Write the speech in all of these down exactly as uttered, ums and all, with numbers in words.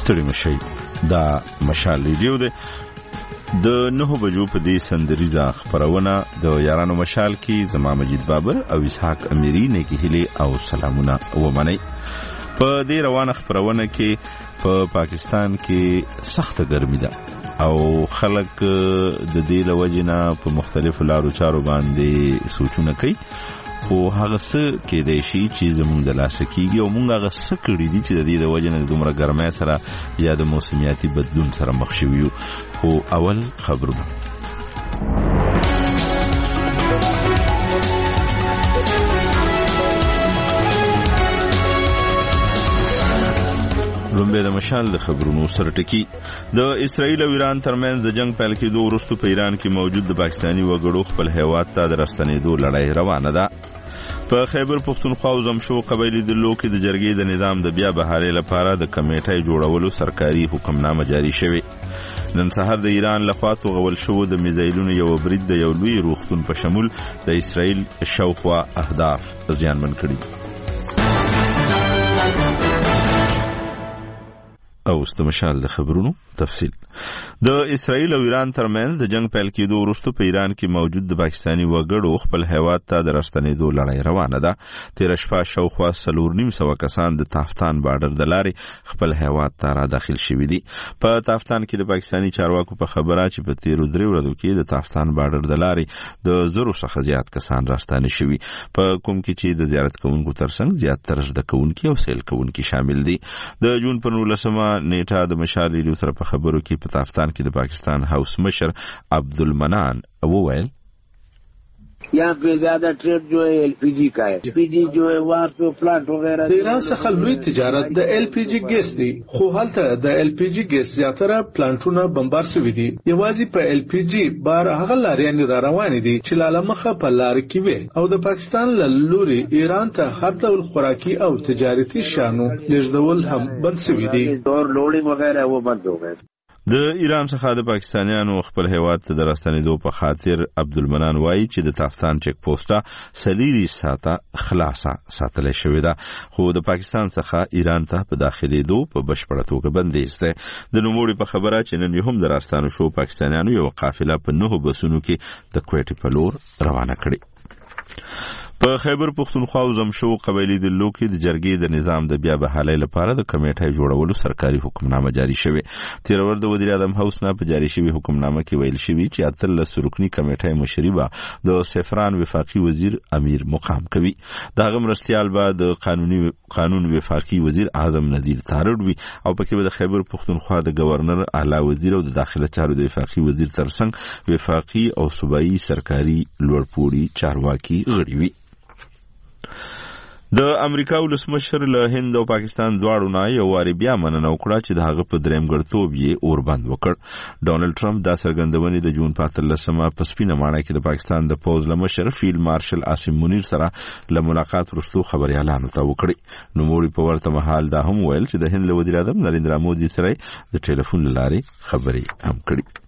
ستړي مشي دا مشال ریډیو دی د نهو بجو په دې سندریزه خبرونه د یارانو مشال کې زما مجید بابر او اسحاق امیری نیکی هلی او سلامونه ومنئ. په دې روانه خبرونه کې په پا پاکستان کې سخت ګرمي ده او خلک د دې لوجنه په مختلفو لارو چارو باندې سوچونه کوي خو هغه څه کېدای شي چې زموږ د لاسه کېږي او موږ هغه څه کړي دي چې د دې د وجې نه د دومره ګرمۍ سره یا د موسمیاتي بدلون سره مخ شوي یو. خو اول خبرونه. لومبه د مشال د خبرونو سره ټکی. د اسرائیل او ایران ترمنځ د جنگ پیل کېدو وروسته په ایران کې موجود د پاکستاني وګړو خپل هیواد ته د راستنېدو لړۍ روانه ده. په خیبر پښتونخوا او زمشو قبایلي ډلو کې د جرګې د نظام د بیا بحالۍ لپاره د کمیټې جوړولو سرکاري حکمنامه جاری شوې. نن سهار د ایران لخوا توغول شو د میزایلونو یو برید د یو لوی روغتون په شمول د اسرائیل شاوخوا اهداف زیانمن کړي. او استمشال د خبرونو تفصیل. د اسرائیل او ایران ترمنځ د جنگ پیل کېدو وروسته په ایران کې موجود د پاکستاني وګړو خپل هیواد ته د راستنېدو لړۍ روانه ده. تېره شپه شاوخوا څلور نیم سوه کسان د تافتان بارډر د لارې خپل هیواد ته را داخل شوي دي. په تافتان کې د پاکستاني چارواکو په خبره چې په تېرو درې ورځو کې د تافتان بارډر د لارې د زرو څخه زیات کسان راستانه شوي، په کوم کې چې د زیارت کوونکو ترڅنګ زیاتره زده کوونکي او سیل کوونکي شامل دي. د جون پر نولسمه نیټه د مشال ریډیو سره په خبرو کې په تافتان کې د پاکستان هاوس مشر عبدالمنان وویل यहाँ पे ज्यादा ट्रेड जो है एल पी जी का है. एल पी जी जो है वहाँ पे प्लांट वगैरह د ایران څخه لوی تجارت د ایل پی جی ګیس دی، خو هلته د ایل پی جی ګیس زیاتره پلانټونه بمبار شوي دي. یوازې په ایل پی جی بار هغه لاریانې را روانې دي چې لاله مخه په لار کې وي او د پاکستان له لوري ایران ته هر ډول خوراکي او تجارتي شانو لیږدول هم بند شوي دي. اور لوډینګ وغیرہ وہ بند ہو گئے. د ایران څخه د پاکستانیانو خپل هیواد ته د راستنېدو په خاطر عبدالمنان وایي چې د تافتان چک پوسټه سلیری ساته خلاصه ساتل شوې ده، خو د پاکستان څخه ایران ته په داخلېدو په بشپړه توګه بندیز ده. د نوموړي په خبره چې نن هم د راستانو شو پاکستانیانو یو قافله په نهو بسونو کې د کویټې په لور روانه کړې. په خیبر پښتونخوا او زمشو قبایلي ډلو کې د جرګې د نظام د بیا بحالۍ لپاره د کمیټې جوړولو سرکاري حکمنامه جاری شوې. تېره ورځ د وزیر اعظم هاوس نه په جاری شوې حکمنامه کې ویل شوي چې اتلس رکني کمیټې مشري به د سفران وفاقي وزیر امیر مقام کوي. د هغه مرستیال به د قانوني قانون وفاقي وزیر اعظم نذیر تارړ وي او پکې به د خیبر پښتونخوا د گورنر اعلی وزیر او د داخله چارو د وفاقي وزیر ترڅنګ وفاقي او صوبایي سرکاري لوړپوړي چارواکي غړي وي. د امریکا ولسمشر له هند او پاکستان دواړو نه یو واري بیا مننه وکړه چې د هغه په درېمګړتوب یې اوربند وکړ. ډونالډ ټرمپ دا څرګندونې د جون په اتلسمه په سپینه ماڼۍ کې د پاکستان د پوځ له مشر فیلډ مارشل عاصم منیر سره له ملاقات وروسته خبريالانو ته وکړي. نوموړي په ورته مهال دا هم ویل چې د هند له وزیر اعظم نریندرا مودي سره د ټلیفون له لارې خبرې هم کړي.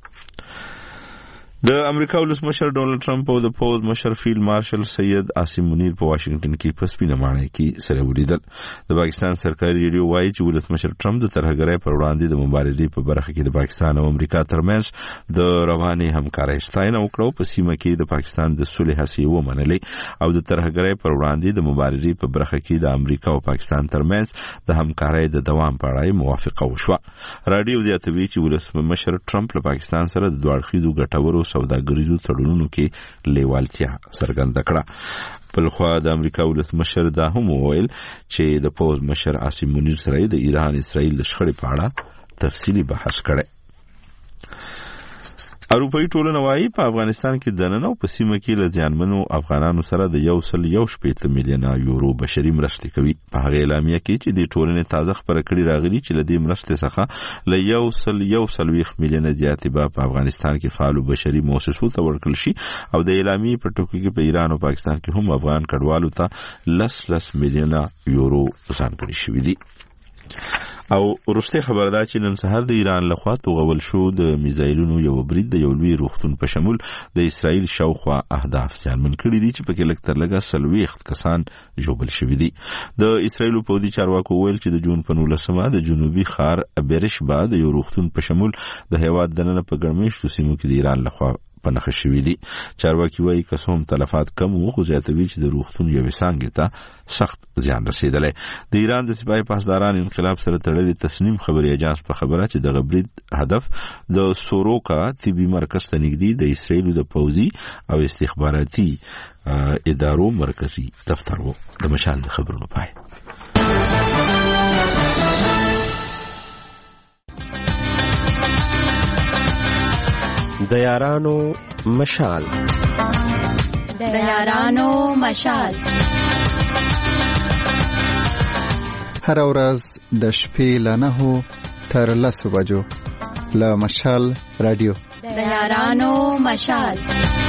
د امریکا ولسمشر ډونالډ ټرمپ او د پوز مشر فیلډ مارشل سید عاصم منیر په واشنگټن کې په سپینه ماڼۍ کې سره ولیدل. د پاکستان سرکاري ریډیو وایي چې ولسمشر ټرمپ د ترهګرۍ پر وړاندې د مبارزې په برخه کې د پاکستان او امریکا ترمنځ د روانې همکارۍ ستاینه وکړه. په سیمه کې د پاکستان د صلح هڅې ومنلې او د ترهګرۍ پر وړاندې د مبارزې په برخه کې د امریکا او پاکستان ترمنځ د همکارۍ د دوام په اړه موافقه وشوه. راډیو زیاتوي چې ولسمشر ټرمپ له پاکستان سره د دوه اړخیزو ګټورو سوداګریزو تړونونو کې لیوالتیا څرګنده کړه. بلخوا د امریکا ولسمشر دا هم وویل چې د پوز مشر عاصم منیر سره د ایران اسرائیل د شخړې په اړه تفصیلي بحث کړي. اروپایي ټولنه وايي په افغانستان کې دننه او په سیمه کې له ځانمنو افغانانو سره د یو سل یو شپېته میلیونه یورو بشري مرستې کوي. په هغه اعلامیه کې چې د ټولنې تازه خبره کړې راغلي چې له دې مرستې څخه له یو سل یو څلوېښت میلیونه زیاتې به په افغانستان کې فعالو بشري مؤسسو ته ورکړل شي او د اعلامیې په ټکو کې په ایران او پاکستان کې هم افغان کډوالو ته لس لس میلیونه یورو ځانګړي شوي دي. او ورسته خبره ده چې نن سهار د ایران لخوا توغول شو د میزایلونو یو برید د یو لوی روغتون په شمول د اسرائیل شاوخوا اهداف ځانمن کړي دي چې پکې لږ تر لږه څلوېښت کسان ژوبل شوي دي. د اسرائیل پوځي چارواکو ویل چې د جون په نولسمه د جنوبي ښار بیرشبا د یو روغتون په شمول د هیواد دننه په ګرمېشتو سیمو کې د ایران لخوا په نښه شوي دي. چارواکي وایي که څه هم تلفات کم وو خو زیاتوي چې د روغتون یوې څانګې ته سخت زیان رسېدلی. د ایران د سپاهي پاسداران انقلاب سره تړلې تصنیم خبري اجانس په خبره چې دغه برید هدف د سوروکا طبي مرکز ته نږدې د اسرائیلو د پوځي او استخباراتي ادارو مرکزي دفتر و. د مشال د خبرونو پای. د یارانو مشال د یارانو مشال هر ورځ د شپې له نهو تر لسو بجو له مشال رادیو د یارانو مشال.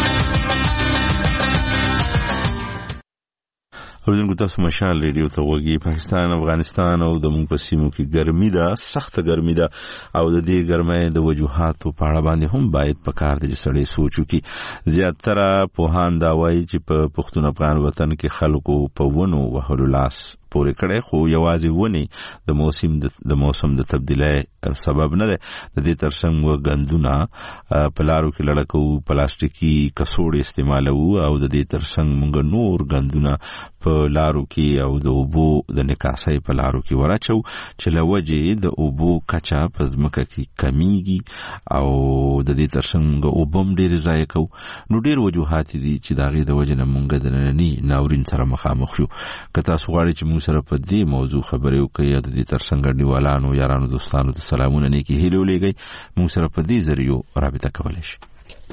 اوریدونکو تاسو مشال ریډیو ته وګورئ. پاکستان، افغانستان او د موږ په سیمو کې ګرمي ده، سخته ګرمي ده او د دې ګرمۍ د وجوهاتو په اړه باندې هم باید په کار دی چې سړی سوچ وکړي. زیاتره پوهان دا وایي چې په پښتون افغان وطن کې خلکو په ونو وهلو لاس پورې کړی، خو یوازې ونې د موسم د موسم د تبدیلۍ سبب نه ده. د دې ترڅنګ غندونه په لارو کې لړکو، پلاستیکي کڅوړې استعمالوو او د دې ترڅنګ موږ نور غندونه په لارو کې او د اوبو د نکاسۍ په لارو کې ورچو چې له وجې د اوبو کچه په ځمکه کې کمیږي او د دې ترڅنګ اوبه هم ډېرې ضایع کوو. نو ډېر وجوهات دي چې د هغې د وجې نه موږ د ننني ناورین سره مخامخ شو. که تاسو غواړئ چې موږ سره په دې موضوع خبرې وکړئ یا د دې ترڅنګ انډیوالانو، یارانو، دوستانو ته سلامونه، نیکې هیلې ولېږئ، موږ سره په دې ذریعو رابطه کولی شئ.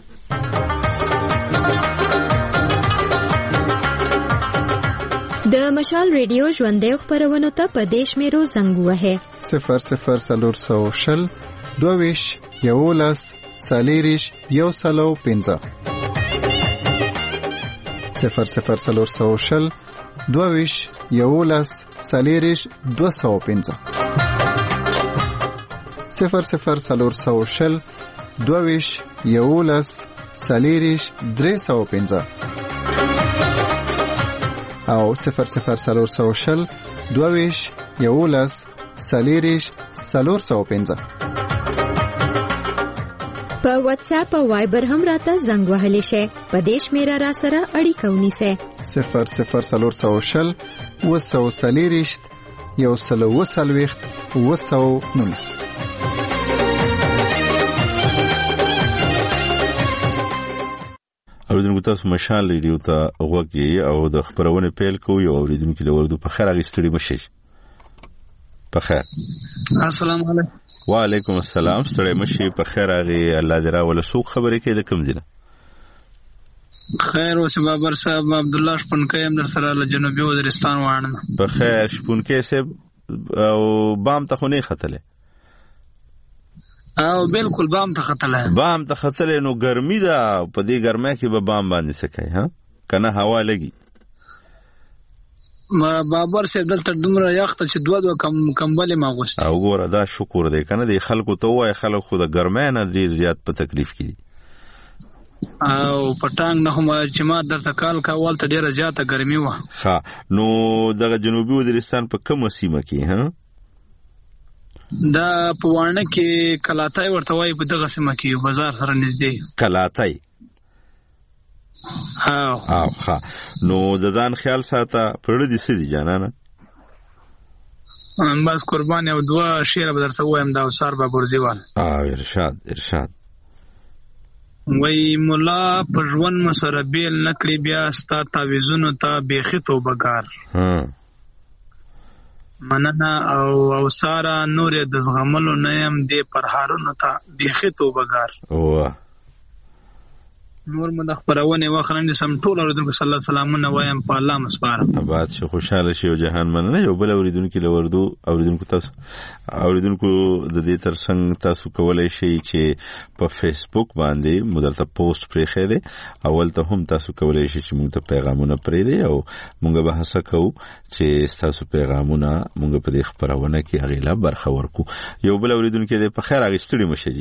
د مشال ریډیو ژوندۍ خپرونو ته په دې شمیرو زنګ ووهئ: صفر صفر څلور سوه شل دوه ویشت یولس څلېرویشت یو سل او پنځه. صفر صفر څلور سوه شل دوه ویشت یولس څلېرویشت دوه سوه پنځه. صفر صفر څلور سوه شل دوه ویشت یولس څلېرویشت درې سوه پنځه او صفر صفر څلور سوه شل دوه ویشت یولس څلېرویشت څلور سوه پنځه. په واتس اپ او وایبر هم راته زنګ وهلی شئ. په دې شمیره را سره اړیکه ونیسئ: صفر صفر څلور سوه شل اووه سوه څلېرویشت یو سل اووه څلوېښت اووه سوه نولس. اوریدونکو تاسو مشال ریډیو ته غوږ یې او د خپرونې پیل کوو. یو اوریدونکي له وردو په خیر اخیستړي مشئ. په خیر. السلام علیکم. وعلیکم السلام. ستړی مشئ. په خیر راغی. الله دې راوله. څوک خبرې کوي؟ د کوم ځای نه؟ خیر اوسه بابر صاحب، عبد الله شپونکی هم در سره له جنوبي وزیرستان وانه. په خیر شپونکی صاحب. او بام ته خو نه ختلې؟ او بالکل بام ته ختلې. بام ته ختلې. نو ګرمي ده، په دې ګرمۍ کې به بام باندې څه کوي؟ ها کنه هوا لګي. ما بابر صاحب دلته دومره یخ ته چې دوه دوه کم کمبلې ما غوښتي. او ګوره دا شکر دی کنه د خلکو ته وای، خلک خو د ګرمۍ نه ډېر زیات په تکلیف کې دي. او پټانګ نه هم چې ما درته کال کول ته ډیره زیاته ګرمي و. ها نو دغه جنوبي وزیرستان په کومه سیمه کې؟ ها دا په وانه کې کلاتای ورته وای، په دغه سیمه کې بازار سره نږدې کلاتای. او او ها نو د ځان خیال ساته. پرړه دي سړي جانانه ام بس قربان یو دوه شعر به درته وایم دا وسار بابرزیوال. او ارشاد ارشاد. وای مولا په ژوند مسره بیل نکړي بیا ستا تعویذونو ته بیخي توبګار. ها مننه او او سارا نور د زغملو نه يم دې پرهارونو ته بیخي توبګار. او نور مو د خبرونه واخلنه سم ټول اوریدونکو صلی الله سلامونه وایم په الله مسپارم. آباد شي خوشاله شي او جهان مننه. یو بل اوریدونکو لوردو اوریدونکو تاسو اوریدونکو د دې ترڅنګ تاسو کولای شئ چې په فیسبوک باندې مدلته پوسټ پرې خېده اول ته هم تاسو کولای شئ چې موږ ته پیغامونه پرې دی او موږ به هڅه کوو چې تاسو پیغامونه موږ په دې خبرونه کې هغه لا برخه ورکو. یو بل اوریدونکو دې په خیر اغستړي مشي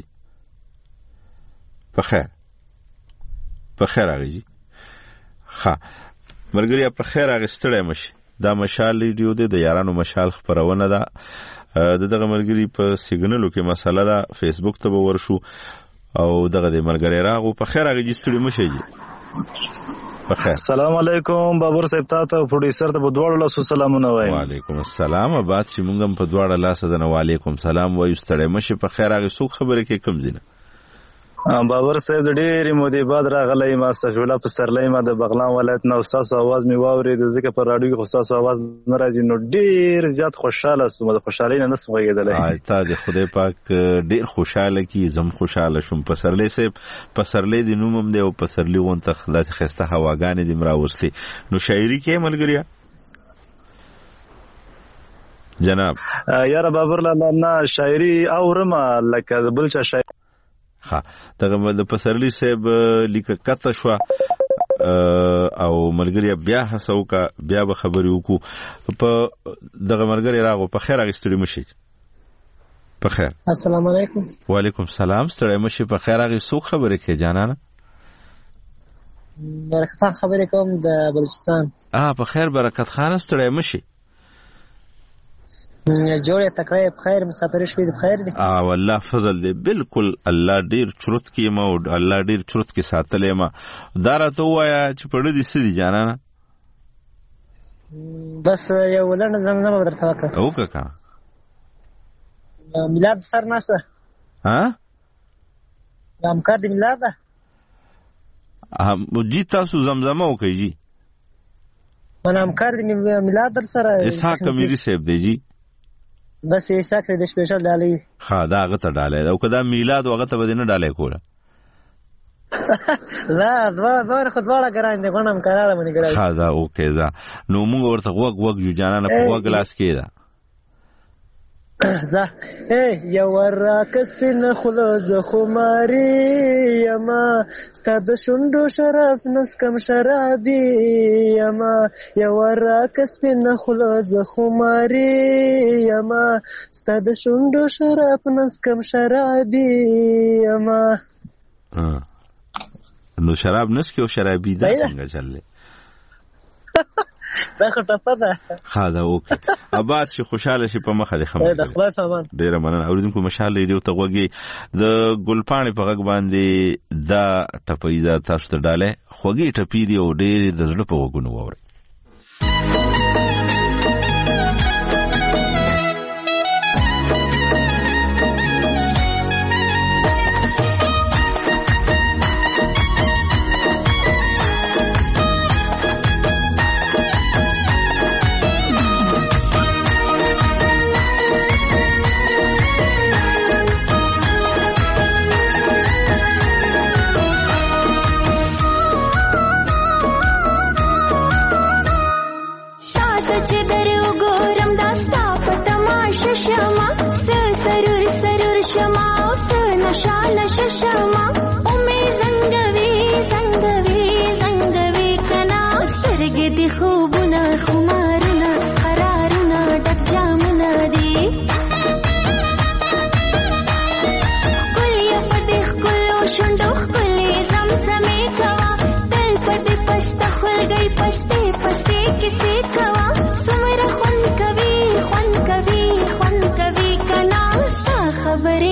په خیر په خیر راغی. ها مرګریا په خیر راغستړی مشي. دا مشال ریډیو دی د یارانو مشال خبرونه ده. د دغه مرګری په سیګنلو کې مسله ده. فیسبوک ته ورشو او دغه د مرګری راغو په خیر راغستړی مشي. په خیر. السلام علیکم بابر صاحب تاسو پروډوسر ته په دواړو لاسو سلامونه وایم. وعلیکم السلام. بعد چې مونږ په دواړو لاسو د وعلیکم سلام وایو. ستړی مشي په خیر راغستو خبره کې کم زینه. بابر صاحب د ډېرې مودې بعد راغلی ما استغفرالله په سرلی ما د بغلان ولایت نه ستاسو اواز مې واورېد ځکه په راډیو کې خو ستاسو اواز نه راځي نو ډېر زیات خوشحاله سوم. د خوشحالۍ نه نسم غږېدلی. تا د خدای پاک ډېر خوشحاله کړي. زم خوشحاله شوم. پسرلی صاحب پسرلی د نوم هم دی او پسرلی غونته داسې ښایسته هواګانې دې م راوستې. نو شاعري کې ملګریا جناب یاره بابر لاله نه شاعري اورم لکه بل چا شاعري. ها دغه د پسرلی صاحب لیکه کته شو او ملګری بیا هڅو کا بیا به خبرې وکړو. په دغه ملګری راغو په خیر اغستړي مشي. په خیر. السلام علیکم. وعلیکم السلام. ستړي مشي په خیر اغي سو خبرې کې جانانه. برکت خان خبرې کوم د بلوچستان. اه په خیر برکت خان. ستړي مشي. جوړه تکړه په خیر مسافر شوي په خیر دي. اه والله فضل دی بالکل. الله ډیر چرت کې ما او الله ډیر چرت کې ساتلې ما. دا راته وایا چې پړې دي سړي جانانه. بس یو ولنه زمزمه درته وکړه. او کا میلاد سر ناسه. ها همکار دی میلاد ده. هم جی تاسو زمزمه وکړئ جی. من همکار دی میلاد در سره اسحاق امیری صاحب دی جی. بس اسحاق د سپیشل ډالۍ. ها دا هغه ته ډالۍ او کدا میلاد هغه ته بدینه ډالۍ کوله. لا دوا دوا خو دواړه ګران دي غونم قرار باندې ګران. ها دا اوکې ځه نو موږ ورته وګ وګ یو جانانه په وګ لاس کې ده. زه اے یو ورکس پن خلوز خماري یما ستاد شوندو شرف نس کم شرابي یما یو ورکس پن خلوز خماري یما ستاد شوندو شرف نس کم شرابي یما. نو شراب نس کې او شرابي دا څنګه چللې؟ دا خو ټپه ده. ها دا اوکې. آباد شي خوشاله شي په مخه دې خبره. د خدای سامان ډېره مننه. اوریدونکو مشال ریډیو ته غوږی د ګلپاڼې په غږ باندې دا ټپې دا تاسو ته ډاله خوږی ټپې دی او ډېر د زړه په غوږونو واوري. نشال ششما اومه زنګوي زنګوي زنګوي کنا سترګې دي خوبونه خمارونه قرارونه ډک جامونه دي کلیه پدې خلو شوندو خلې زمزمې کوا تل پدې پسته خلګي پسته پسته کیسې کوا سمره خون کوي خون کوي خون کوي کنا ستا خبرې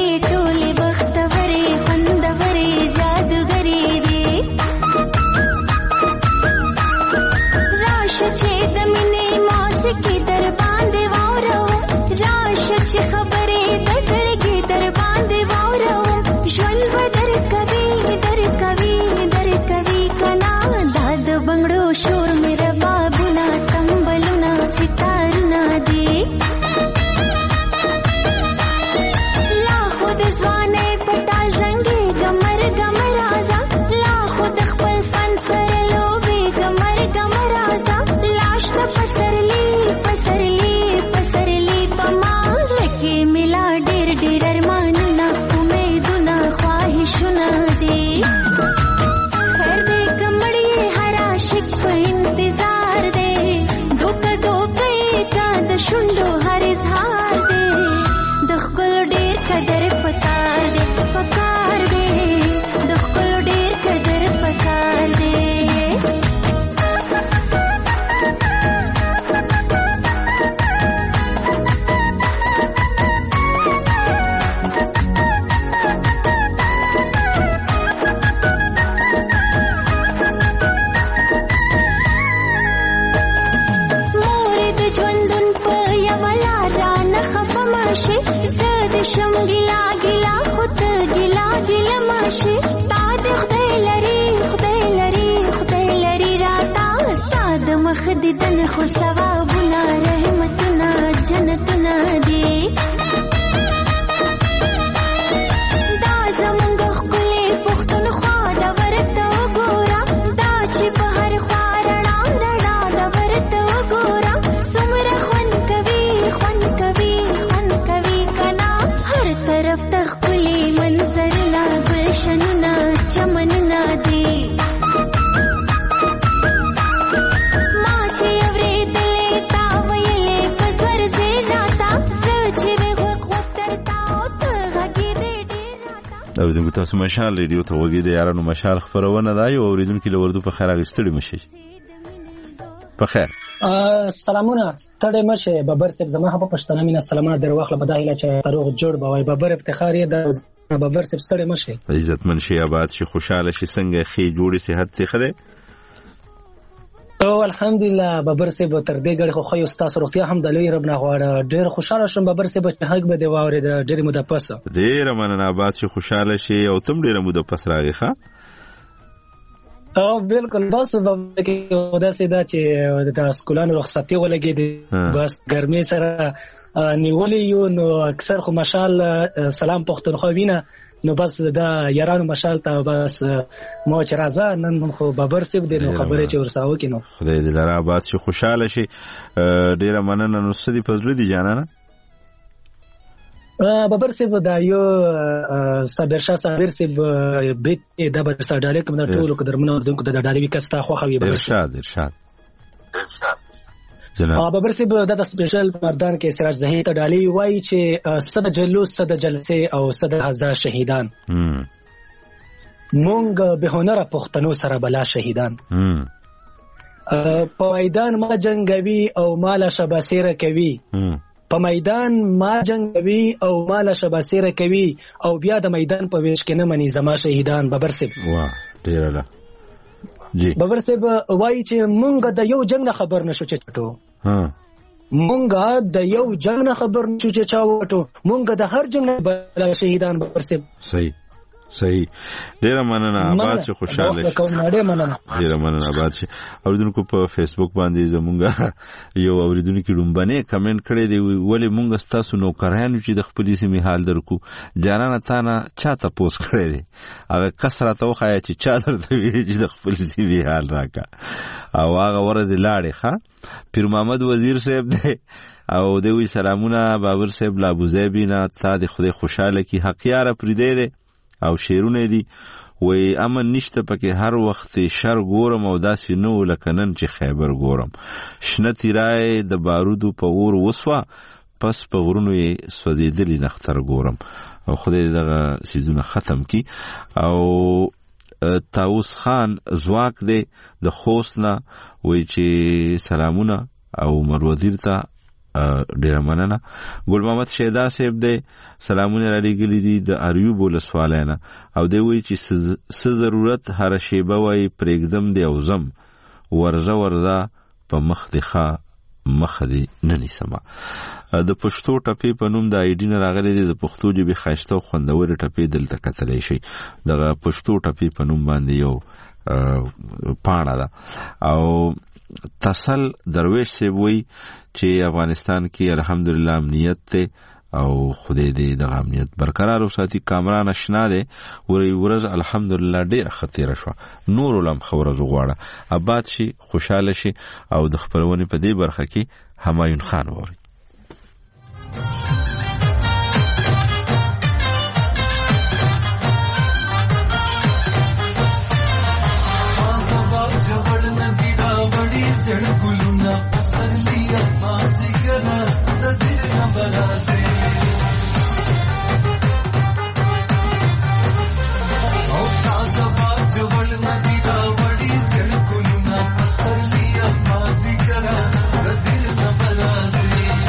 لا خود دیدن خو ثوابونه رحمتونه جنتونه دي دا زمونږ ښکلې پښتونخوا ده ورته وګوره دا چې په هر خوا رڼا رڼا ده ورته وګوره څومره خوند کوي خوند کوي خوند کوي کنا هر طرف ته ښکلي منظرونه ګلشنونه چمنونه دي اوریدونکو تاسو مشال ریډیو ته وګورئ د یارانو مشال خبرونه دا یو اوریدونکو له وردو په خیر اغستړي مشي په خیر سلامونه ستړي مشه ببر صاحب زما په پښتنه مینا سلامونه در واخله بدایله چې تروغ جوړ بوي ببر افتخار یې د ببر صاحب ستړي مشه عزت منشي آباد شي خوشاله شي څنګه خي جوړي صحت ته خره او الحمدلله ببر صاحب تر دې غړي خو خو استاد روغتیا هم د لوی رب نه غواړه ډېر خوشاله شم ببر صاحب چې حق به دی واوري د ډېر مده پس ډېر مننه آباد شي خوشاله شي او تم ډېر مده پس راغی ښا او بالکل بس کې ودا سیدا چې د سکولانو رخصتي ولګي دي بس ګرمي سره نیولې یو نو اکثر خو مشال سلام پښتونخوا وینا نو بس دا یارانو مشال ته بس مو چې راځه نن خو ببر صاحب دی نو خبرې چې ورساو کینو خدای دې لاره آباد شي خوشاله شي ډیره مننه نو سدي پزړه دي جانانه ببر صاحب دا یو صابر شاه صابر صاحب بیت د بر صاحب ډالې کوم د ټولو قدرمنو دونکو د ډالې وکستا خو خوي ارشاد ارشاد ارشاد جناب ببر صاحب د سپیشل مردان کې سراج زهیر ته ډالې وایي چې صد جلوس صد جلسه او صد هزار شهیدان مونږ به هنر پښتنو سره بلا شهیدان په میدان ما جنگوي او مال شباسيره کوي په میدان ما جنگوي او مال شباسيره کوي او بیا د میدان په ویش کې نه مني زما شهیدان ببر صاحب واه ډیر لا جی ببر صاحب وایي چې مونږ د یو جنگ نه خبر نشو چټو ها مونږ د یو جنگ نه خبر نشو چې چا وټو مونږ د هر جنگ نه بلا شهیدان ببر صاحب صحیح صحیح ډیر مننه آباد شي خوشاله شي ډیر مننه ډیر مننه آباد شي اوریدونکو په فیسبوک باندې زمونږه یو اوریدونکو لومبنه کمنټ کړی دی ولې مونږ ستاسو نوکرانو چې د خپل سیمه حال درکو جانانه تانه چاته پوس کړی دی هغه کثرت وخایا چې چا درته ویل چې د خپل سیمه حال راکا او هغه ورته لاړې ښا پیر محمد وزیر صاحب دی او دوی سلامونه بابر صاحب لا ابوظبی نه تا د خدای خوشاله کی حقیاره پریده دی او شیرونه دي وې امن نشته پکې هر وخت شر ګورم او داسې نو لکنن چې خیبر ګورم شنه تیرای د بارودو په اور وسوا پس په غرونو یې سوځېدلې نختر ګورم او خدای دغه سيزونه ختم کی او تاوس خان زواک دی د خوستنه وې چې سلامونه او مروزیر ته ډیر مننه ګل محمد شیدا صاحب دې سلامونه را لګلې دي د اریوب ولسوالانه او دوی وی چې س ضرورت هر شی به وای پرېګدم دی او زم ورزه ورزه په مخ دی ښا مخ دی نني سما د پښتو ټپی په نوم د آیډین راغلي د پښتو جبه خاصته خوندور ټپی دلته کتلې شي د پښتو ټپی په نوم باندې یو پاڼه ده او تسل درویش سی وی چې افغانستان کې الحمدلله امنیت ته او خدای دې د امنیت برقرار وساتي کامران آشنا دي ورې ورځ الحمدلله ډېر خطر شو نور علم خبره زغواړه آباد شي خوشاله شي او د خبرونه په دې برخه کې همایون خان ووري Thank you.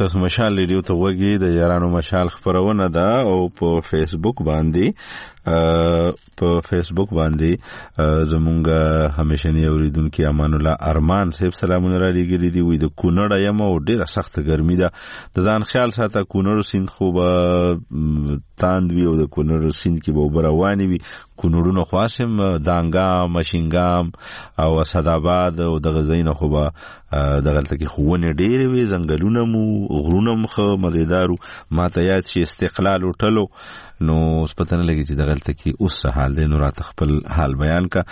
تاسو مشال ریډیو ته وګورئ د یارانو مشال خبرونه ده او په فیسبوک باندې په فیسبوک باندې زمونږ همیشنی اوریدونکو امان الله ارمان صاحب سلامونه را لګیلي دی وي د کونړ یم او ډیره سخت ګرمي ده د ځان خیال ساته کونړ سیند خو به تاند وی او د کونړ سیند کې به وبرواني وي کونړونو خاصم دانګام مشینګام او اسداباد او د غزین خو به دغلته کې خوونه ډېر وي زنګلونه مو غرونه مخه مزیدارو ماته یاد شي استقلال وټلو نو سپتنه لګی چې دغلته کې اوس حال دی نو رات خپل حال بیان کا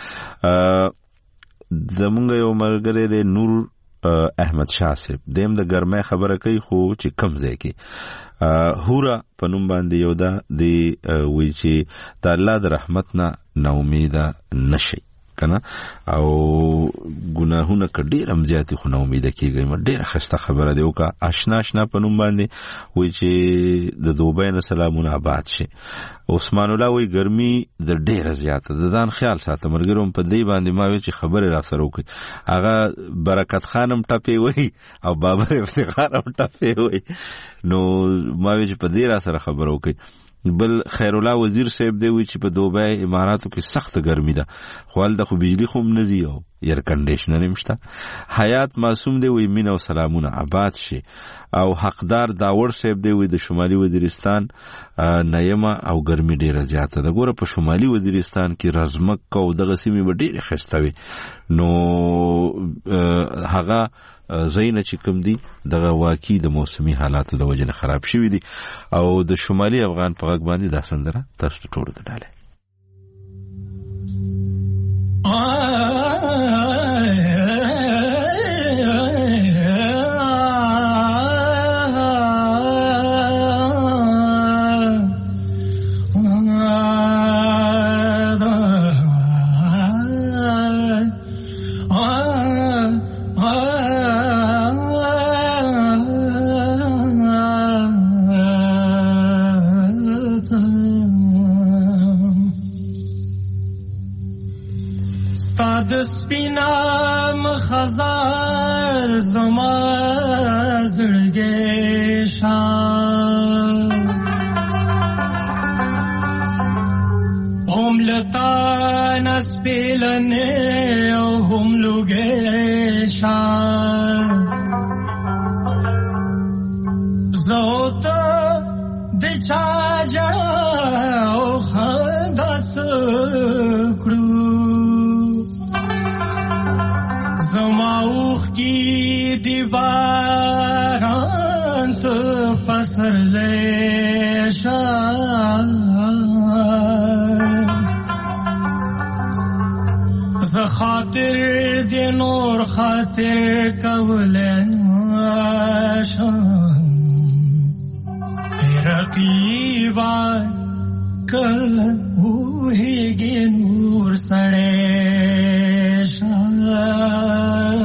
زمونږ یو مرګره دی نور احمد شاه صاحب دیم د ګرمه خبره کوي خو چې کم ځای کې هورا پنوم باندې یو دا دی وی چې د الله د رحمت نه نا امید نشي کنه او ګناهونه کډیر هم زیاتی خو نه امید کیږي م ډیره خسته خبره دی او کا آشنا آشنا پنوم باندې وی چې د دوبۍ نه سلامونه آباد شي عثمان الله وی ګرمي د ډیره زیاته د ځان خیال ساته مرګروم په دی باندې ما وی چې خبره را سره وکي هغه برکت خانم ټپي وی او بابر افتخار هم ټپي وی نو ما وی چې په دی را سره خبره وکي بل خیر الله وزیر صاحب دی وی چې په دوبۍ اماراتو کې سخت ګرمي ده خو ال د خو بجلی خو نزي او ایر کنډیشنر مشته حیات معصوم دی وی مين او سلامونه آباد شي او حقدار داور صاحب دی وی د شمالي وزیرستان نایمه او ګرمي ډیره زیاته ده ګوره په شمالي وزیرستان کې رزمک او دغه سیمه به ډیره خستوي نو هغه زینه چې کوم دي دغه واقعي د موسمي حالاتو د وجه نه خراب شوی دي او د شمالي افغان په غږ باندې دا سندره تاسو ټول ته ډاله خزار زما زړګې شان هم لتا نسپلنه او هم لوګې شان زوت د چا جړا او خداس کړو زماوخ کی دیواران تو پسر لیشا زخاطر دی نور خاطر کولن شان رقیبان کوهیگی نور سڑے شان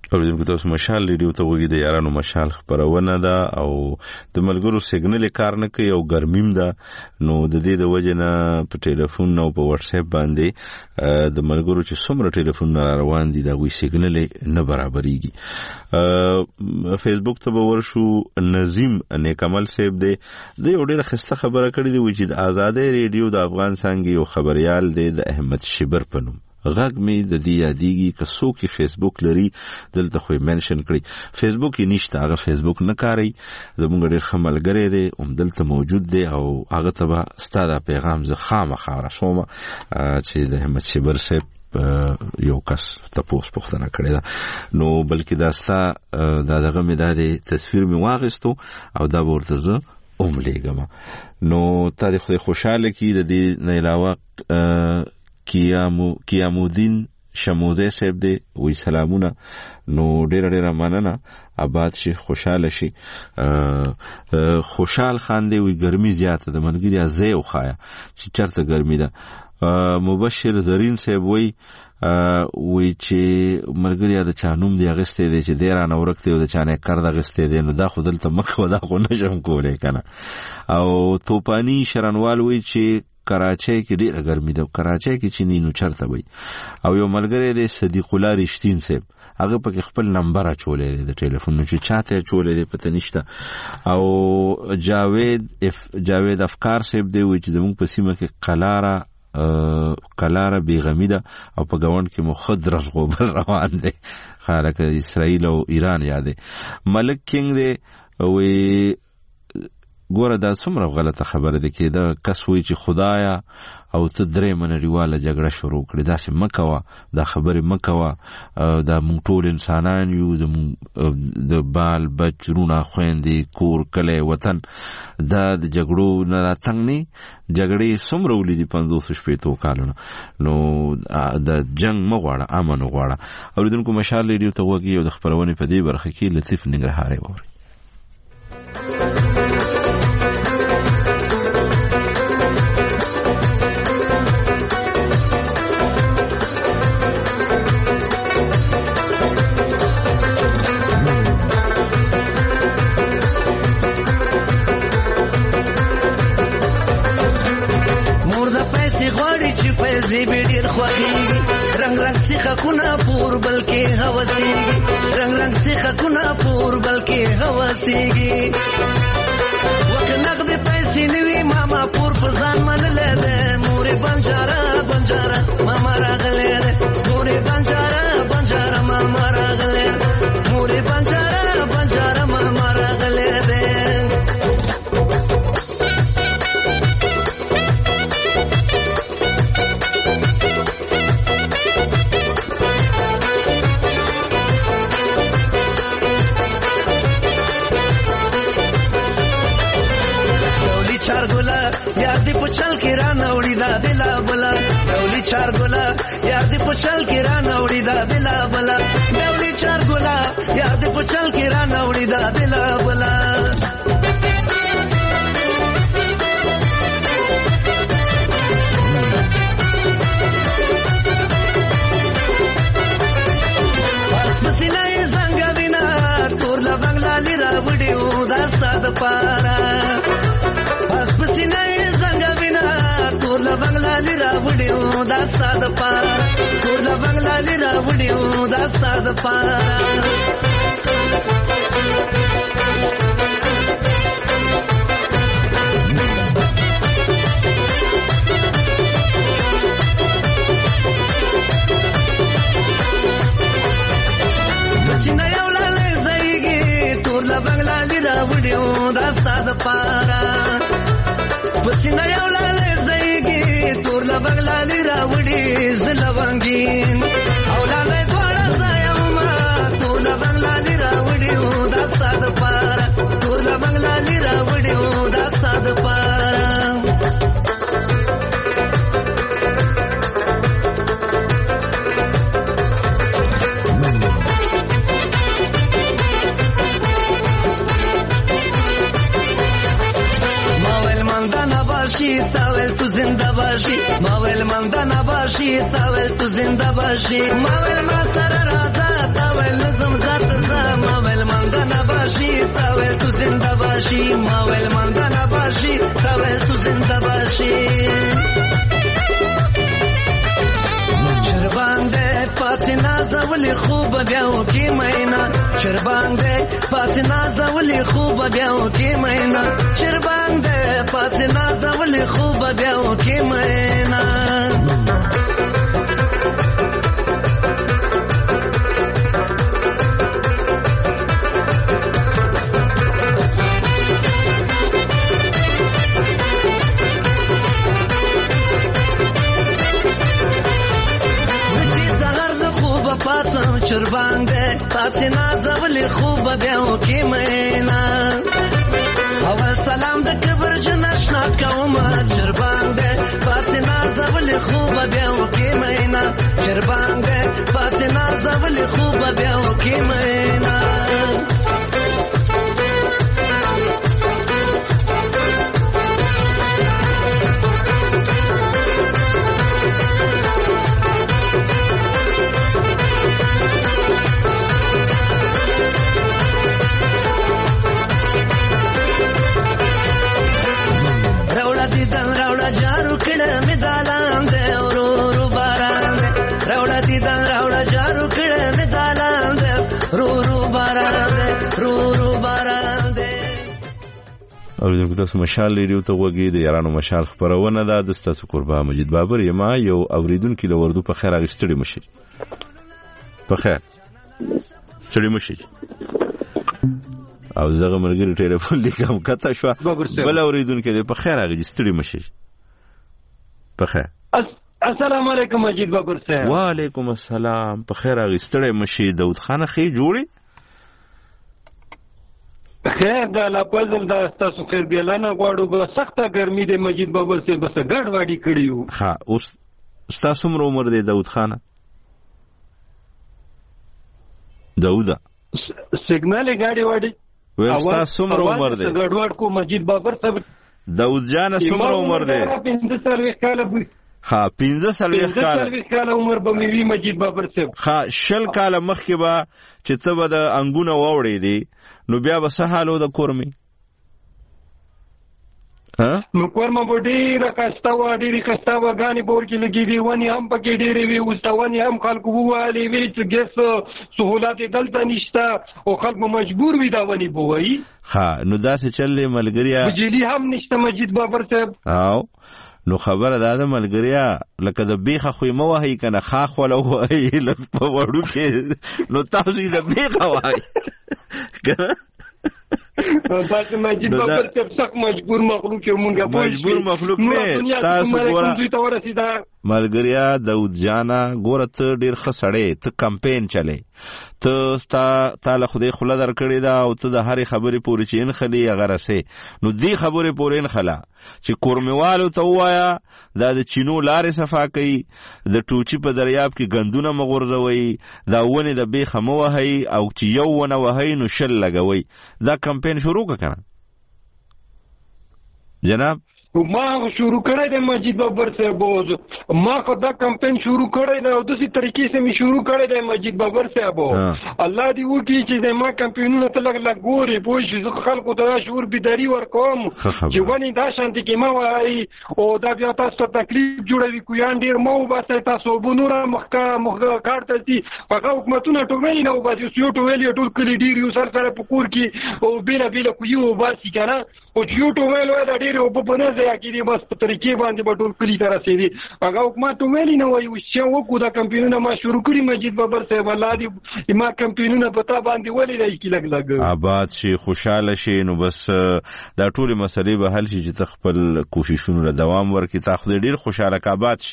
اوریدونکو تاسو مشال ریډیو ته وګورئ. د یارانو مشال خبرونه ده او د ملګرو سیګنل کار نه کوي او ګرمیم ده، نو د دې د وجه نه په ټلیفون او په واتس اپ باندې د ملګرو چې څومره ټلیفون روان دي دا وی سیګنل نه برابرېږي. فیسبوک ته به ورشو. نظیم نیکمل صاحب دی د یو ډېره خسته خبره کړې دی چې د آزادۍ ریډیو د افغان څنګه یو خبريال دی د احمد شبر په نوم. غږ می د دې یادېږي که څوک فیسبوک لري دلته خو منشن کړی. فیسبوک یې نشته، هغه فیسبوک نه کاروي. زموږ ډېر ښه ملګری دی هم دلته موجود دی او هغه ته به ستا دا پیغام زه خامخا رسوم چې د احمد شبر صاحب یو کس تپوس پوښتنه کړې ده، نو بلکې دا ستا دا دغه مې دا د تصویر مې واخیستو او دا به ورته زه هم لیږم. نو تا دې خدای خوشحاله کړي. د دې نه علاوه کیامو کیامودین شموزه صاحب دی وی سلامونه. نو ډیره ډیره مننه، آباد شي، خوشاله شي. خوشحال خان دی وی ګرمي زیاته ده، منګری ازه او خایا چې چرته ګرمي ده. مبشر زرین صاحب وی وی چې مرګریا د چانوم دی اغسته دی چې ډیر نه ورکته د چانه کار د اغسته دی، نو دا خودل ته مخ ودا خو نشم کولای کنه. او توپانی شرنوال وی چې کراچۍ کې ډیره ګرمي ده، کراچۍ کې چې نینو چرته وي. او یو ملګری دی صدیق الله رښتین صاحب، هغه پکې خپل نمبر اچولې دی د ټلیفون چې چاته اچولې دی پته نشته. او جاوید اف جاوید افکار صاحب دی وی چې زموږ په سیمه کې قلاره قلاره بیغمی ده او په گاوند کې مو خود رغبل روان دی، خالق اسرائیل او ایران یاده. ملک کینګ دی وی ګوره دا څومره غلطه خبره ده کې دا کس وی چې خدایا او ته درې منړیواله جګړه شروع کړې، داسې مکوه، دا خبرې مکوه. دا مونږ ټول انسانان یو، د بال بچ رونه خويندې کور کلی وطن، دا د جګړو نه راتنګ نه. جګړې څومره ولیدي پنځوس شپېتو کالونه، نو د جنگ مغواړه، امن غواړه. اوریدونکو مشال ریډیو ته وګورئ او د خبرونه په دې برخه کې لطیف ننګرهاري ووري. رنگ رنگ سیخه کنا پور بلکې هوسیږي، رنگ رنگ سیخه کنا پور بلکې هوسیږي. وک نقد پیسې نیوي ماما پور فزان منلې ده، مورې بنجاره بنجاره ماما راغلې ده، مورې بنجاره بنجاره ماما راغلې ده، مورې بنجاره بنجاره ماما راغلې ده. چل کې را نوړی دا دلا بلا ډولی چار ګلا یار دې پچل کې را نوړی دا دلا بلا ډولی چار ګلا یار دې پچل کې را نوړی دا دلا بلا. پسینه څنګه وینا تور لا بنگلا لرا وډیو دا ستاد پارا پسینه تور لا بنگلا لرا وډیو دا ستاد پارا تور لا بنگلا لرا وډیو دا ستاد پارا. پسینه یو لاله زېږي تور لا بنگلا لرا وډیو دا ستاد پارا. پسینه یو لاله تور لا بنگلا لرا وډي زلوانګین او لاله دواړه ځایما تور لا بنگلا لرا وډي دا ستاد پارا تور لا بنگلا لرا وډي دا ستاد پارا. تاول تو زنده باشی ماول ماندا نباشی تاول تو زنده باشی ماول ما سره راځه تاول زم ذات زم اول مندنا باشی تاول تو زنده باشی ماول مندنا باشی تاول تو زنده باشی چربانده پاسی نازولی خوب بیاو کی مینا چربانده پاسی نازولی خوب بیاو کی مینا چربانده پاسی نازولی خوب بیاو کی مینا پاتم چربانده پاسی نازولی خوب بیاو کی مینا اول سلام د کبر جنشنات کوما چربانده پاسی نازولی خوب بیاو کی مینا چربانده پاسی نازولی خوب بیاو کی مینا اوریدونکو تاسو مشال ریډیو ته وګورئ د یارانو مشال خبرونه ده د تاسو قربا مجید بابر یم یو اوریدونکو له وردو په خیر اغشتړي مشي په خیر ستړي مشي او دغه مرګري ټلیفون لیکم کته شو بل اوریدونکو په خیر اغشتړي مشي په خیر السلام علیکم مجید بابر صاحب وعلیکم السلام په خیر اغشتړي مشي داود خان خې جوړي خیر دا لا پزل دا تاسو خیر بیلانه غواړو به سخته ګرمي د مجید بابر سے بس ګډ واډی کړیو ها اوس تاسو عمر عمر دی داود خان داودا سیګنال غاډي واډي وې تاسو عمر عمر دی ګډ واډ کو مجید بابر صاحب داود جان عمر عمر دی پنځه سال کاله ها پنځه سال کاله پنځه سال عمر به مې مجید بابر صاحب ها شل کاله مخکې به چې ته به د انګونه ووړې دی نو بیا به څه حالو د کورمې ها نو کورمه به ډېره کسته وه ډېرې کسته وګانې به ورکې لګېدې ونې هم پکې ډېرې وې اوس ته ونې هم خلکو ووهلې وې چې ګیس سهولت یې دلته نشته او خلک به مجبور وي دا ونې به ووهي ښه نو داسې چل دی ملګریا بجلي هم نشته مجید بابر صاحب او نو خبره دا ده ملګریا لکه د بیخه خوی مه وهئ که نه خاخ وله ووهئ لږ په وړو کې نو تاسو یې د بیخه وهئ تاسو مجید بابر صاحب سخت مجبور مخلوق یو مونږه مجبور مخلوق نه تاسو ګوره ملګریا داود جانا ګوره ته ډېر ښه سړی ته کمپین چلی ته ستا تاله خدای خوله درکړې ده او ته د هرې خبرې پورې چې انخلې هغه رسې نو دې خبرې پورې انخله چې کورمېوالو ته ووایه دا د چینو لارې صفا کوي د ټوچي په دریاب کې ګندونه مه غورځوئ دا ونې د بیخه مه وهئ او چې یو ونه وهئ نو شل لګوئ دا کمپین شروع که که نه جناب ما شروع کړی دی مجید بابر صاحب ما خو دا کمپین شروع کړی دی او داسې طریقې سره مې شروع کړی دی مجید بابر صاحب الله دې وکړي چې زما کمپینونه ته لږ لږ ګورې پوه شي زه خلکو ته دا شعور بیداري ورکوم چې ونې دا شانتې کې مه وهئ او دا بیا تاسو ته تکلیف جوړوي کویان ډېر مه وباسئ تاسو اوبه نوره مخکې کار ته ځي هغه حکومتونه ټومې نه وباسي اوس یو ټویل یې ټول کلي ډېر یو سر سره په کور کې او بېله بېله کویي وباسي که نه او چې یو ټویل وایي دا ډېرې اوبه په نه ځای کې بس په طریقې باندې به ټول کلي ته رسېدي هغه حکومت ویلي نه وایي اوس چې وکړو دا کمپینونه ما شروع کړي مجید بابر صاحب الله دې ما کمپینونه په تا باندې ولې دی کې لږ لږ آباد شي خوشحاله شي نو بس دا ټولې مسلې به حل شي چې ته خپل کوششونو له دوام ورکړي تا خدای ډېر خوشحاله که آباد شي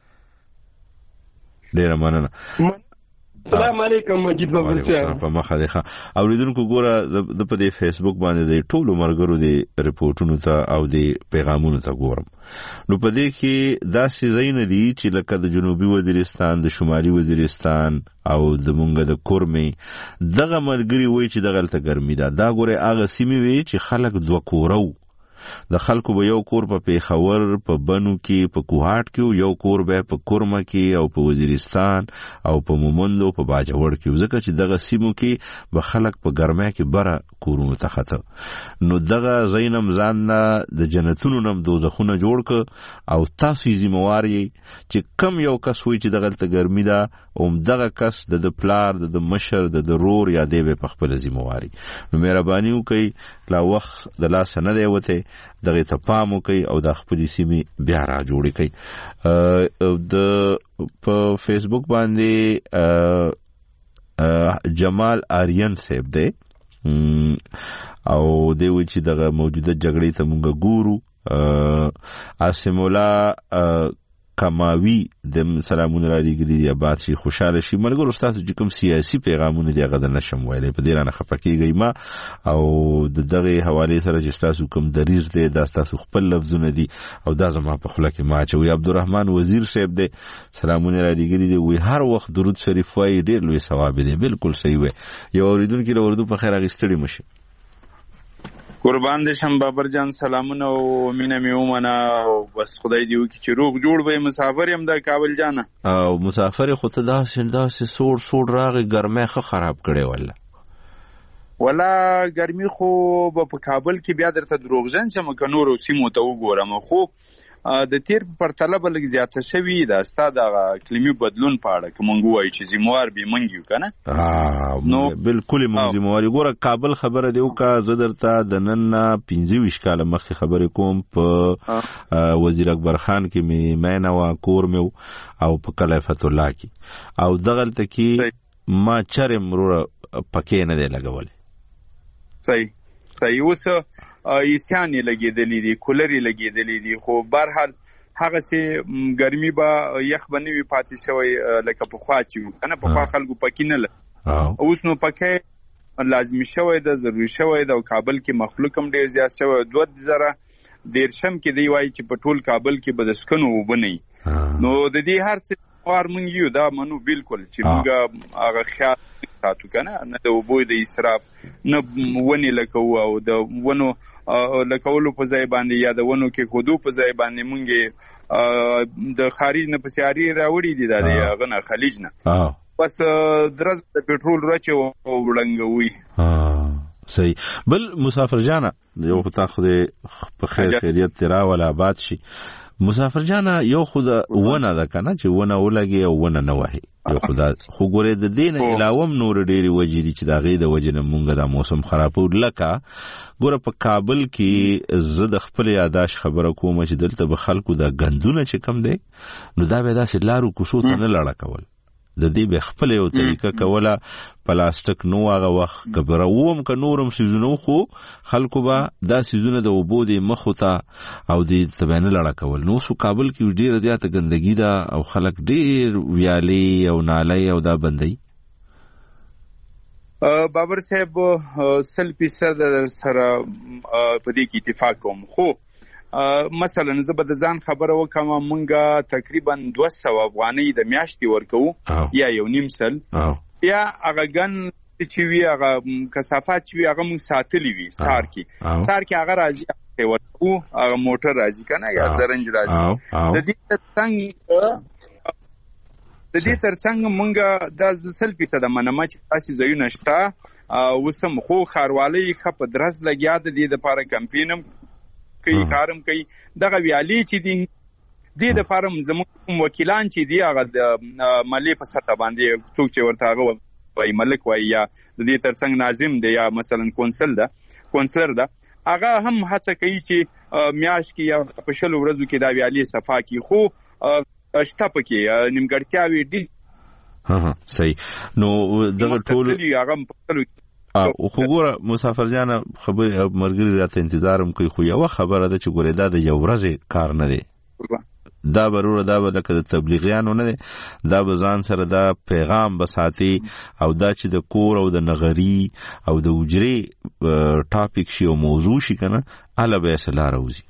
ډېره مننه السلام علیکم مجید بابر صاحب په مخه دی ښه اوریدونکو ګوره د په دې فیسبوک باندې د ټولو ملګرو د ریپورټونو ته او د پیغامونو ته ګورم نو په دې کې داسې ځایونه دي چې لکه د جنوبي وزیرستان د شمالي وزیرستان او د مونږ د کورمې دغه ملګري وایي چې دغلته ګرمي ده دا ګوره هغه سیمې وي چې خلک دوه کوره د خلکو به یو کور په پیښور په بنو کې په کوهاټ کې یو کور به په کورمه کې او په وزیرستان او په مومندو په باجوړ کې ځکه چې دغه سیمو کې به خلک په ګرمه کې بره کورونو ته خته نو دغه زینم ځان د جنتونو نم دوزخونه جوړ ک او تاسو یې ذمہوار یې چې کم یو کس وي چې دغه ته ګرمي ده او دغه کس د پلار د مشر د ضرور یادې به په خپل ذمہواری نو مهرباني وکړئ لا وخت د لاس نه دی وته دغه ته پام وکړئ او د خپل سیمې بیا را جوړ کړئ د په فیسبوک باندې جمال آریان صاحب دی او دی و چې دغه موجوده جګړې ته مونږ ګورو عاصم الله کماوی د سلامونه را لګري دی آباد شي خوشاله شي ملګرو استاد چې کوم سیاسي پیغامونه دی غدا نشم ویلې په دې رانه خپکیږي ما او د دغه حواله سره چې تاسو کوم دریز دی دا تاسو خپل لفظونه دي او دا زما په خله کې ما چوي عبدالرحمن وزیر صاحب دی سلامونه را لګري دی وی هر وخت درود شریف وای ډیر لوی ثواب دی بالکل صحیح وي یو اوریدونکو له اردو په خیر اغستړي مشي قربان دې شم بابر جان سلامونه او مینه مې ومنه او بس خدای دې وکړي چې روغ جوړ به مسافر يم د کابل جانه او مسافر خو ته دا سندا سه سوړ سوړ راغی ګرمه خه خراب کړي ولا ولا ګرمي خو په کابل کې بیا درته دروغجن چې مکنور او سیمو ته وګورم خو د تیر پر طلب لګ زیاته شوی دا ستاد اقلیمي بدلون پاړه کومنګ وای چې زموار به منګیو کنه ها نو بالکل مونږ زموار ګوره کابل خبره دیو کا زدرته د نن پنځه ویش کاله مخکې خبرې کوم په وزیر اکبر خان کې می مینه وا کور مې او په کلفت الله کې او دغلت کې ما چرم مرو پکې نه دی لګول صحیح صحیح اوس ایسانی لګیدلې دي کولري لګیدلې دي خو بهرحال هغه سي ګرمي با یخ بنوي پاتې شوی لکه په خوا چې کنه په خوا خلکو پکې نه ل اوس نو پکې لازمي شوی د ضروري شوی د کابل کې مخلوق هم ډیر زیات شوی دوه زره دیرشم کې دی وای چې په ټول کابل کې بدسکنو وبني نو د دې هر څه وار مونږ یو دا منو بالکل چې موږ هغه خیال ساتو کنه نه د وبوي د اسراف نه ونی لکه او د ونو لکه ولو په ځای باندې یا د ونو کې خودو په ځای باندې مونږه د خارج نه پسیاري راوړي دي د غنه خلیج نه بس درز د پټرول راچو وړنګوي ها صحیح بل مسافر جانا یو پتا خو په خیر خیریت ترا ولا آباد شي مسافر جانا یو خود ونه ده کنه چې ونه ولګي او ونه نه وهي یو خدا خو ګوره د دین علاوه نور ډېری وجې دي چې دا غي د وجې نه مونږه د موسم خرابو لکه ګوره په کابل کې زه د خپل یاداش خبره کوم چې دلته به خلکو د غندونه چې کم دی نو دا به داسې لارو کوڅو ته نه لاړه کول د دې به خپل یو طریقه کوله پلاستیک نو هغه وخت کبروم ک نورم سيزونو خو خلکو با دا سيزونه د وبودي مخ ته او د تبانه لړا کول نو سو کابل کې ډیره زیاته ګندګي ده او خلک ډیر ویالي او نالي او دا بندي بابر صاحب سل فیصد سره په دې کې اتفاق کوم خو مثلا زه به د ځان خبره وکم مونږه تقریبا دوه سوه افغانۍ د میاشتې ورکو یا یو نیم سل یا هغه ګن چې وی هغه کثافات چې وی هغه مونږ ساتلی وی سار کې سار کې هغه راځي ورکو هغه موټر راځي کنه یا زرنج راځي د دې څنګه د دې ترڅنګ مونږه د سل فیصد منمه چې تاسو زيونه شته وسم خو خاروالي خپ درز لګیا د دې لپاره کمپاینم کوي کارم کوي دغه ویالي چې دي د فارم زموږ وکیلان چې دی هغه د مالی په سطح باندې څوک چې ورته هغه وای ملک وای یا د دې ترڅنګ ناظم دی یا مثلا کونسل ده کونسلر ده هغه هم هڅه کوي چې میاش کې یا په شل ورځو کې دا ویالي صفا کی خو شته پکې نیمګړتیاوي دي ها ها صحیح نو دغه ټول هغه او خو ګوره مسافر جانا خبر مرګري راته انتظارم کوي خو یو خبره ده چې ګوره دا د یو ورځې کار نه دی دا برور دا لکه د تبلیغیانو نه دی دا بزان سره دا پیغام بساتي او دا چې د کور او د نغری او د وجري ټاپک شي او موضوع شي کنه اله به سلا راوځي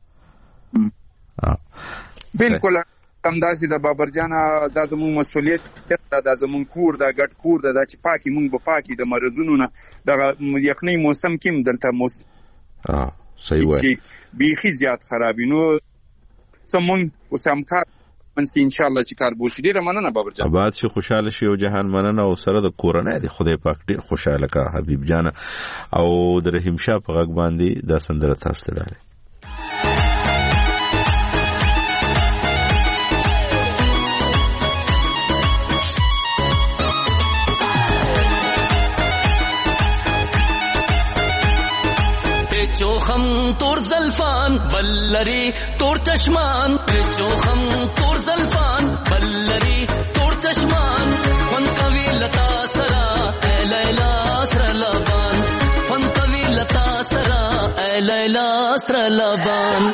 بالکل همداسې د بابر جانا دا زموږ مسؤلیت دا د زموږ کور دا ګټ کور دا چې پاکي مونږ به پاکي د مرزونو نه د یخنۍ موسم کې دلته موسم اه صحیح وای بیخي زیات خرابینو سمون وسامکار منځ کې ان شاء الله چې کار بوشي. ډیره مننه بابر جان. آباد شي، خوشاله شي او جهان مننه او سره د کورنۍ دی خدای پاک ډیر خوشاله کا حبیب جان او د رحیم شاه په غږ باندې دا سندره تاسو ته راغله. چوخم تور زلفان بلری تور چشمان، چوخم تور زلفان بلری تور چشمان، فن کوي لتا سرا اے لیلا سر لبان، فن کوي لتا سرا اے لیلا سر لبان.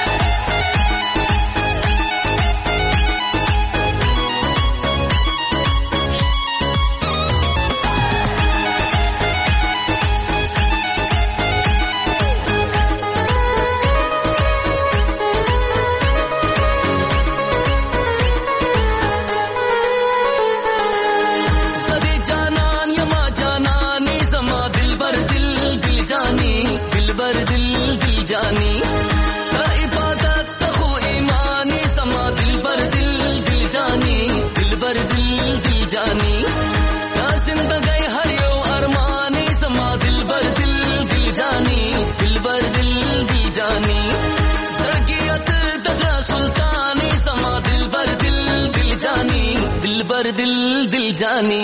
दिल दिल जानी